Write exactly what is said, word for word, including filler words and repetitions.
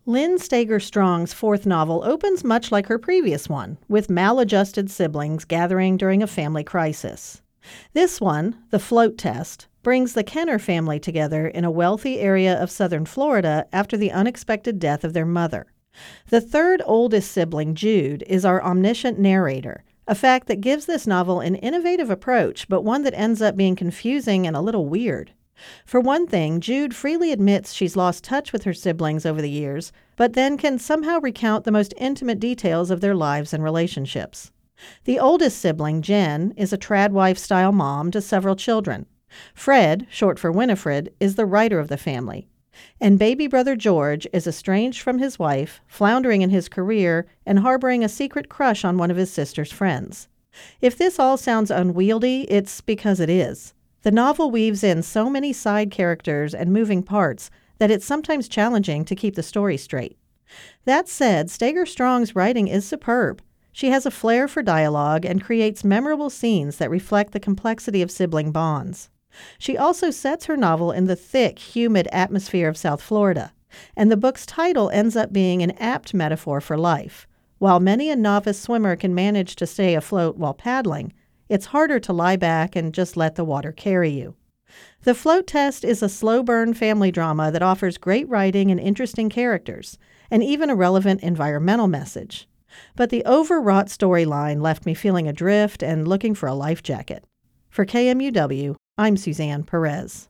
Lynn Stager Strong's fourth novel opens much like her previous one, with maladjusted siblings gathering during a family crisis. This one, The Float Test, brings the Kenner family together in a wealthy area of southern Florida after the unexpected death of their mother. The third oldest sibling, Jude, is our omniscient narrator, a fact that gives this novel an innovative approach, but one that ends up being confusing and a little weird. For one thing, Jude freely admits she's lost touch with her siblings over the years, but then can somehow recount the most intimate details of their lives and relationships. The oldest sibling, Jen, is a tradwife-style mom to several children. Fred, short for Winifred, is the writer of the family. And baby brother George is estranged from his wife, floundering in his career, and harboring a secret crush on one of his sister's friends. If this all sounds unwieldy, it's because it is. The novel weaves in so many side characters and moving parts that it's sometimes challenging to keep the story straight. That said, Stager Strong's writing is superb. She has a flair for dialogue and creates memorable scenes that reflect the complexity of sibling bonds. She also sets her novel in the thick, humid atmosphere of South Florida, and the book's title ends up being an apt metaphor for life. While many a novice swimmer can manage to stay afloat while paddling, it's harder to lie back and just let the water carry you. The Float Test is a slow-burn family drama that offers great writing and interesting characters, and even a relevant environmental message. But the overwrought storyline left me feeling adrift and looking for a life jacket. For K M U W, I'm Suzanne Perez.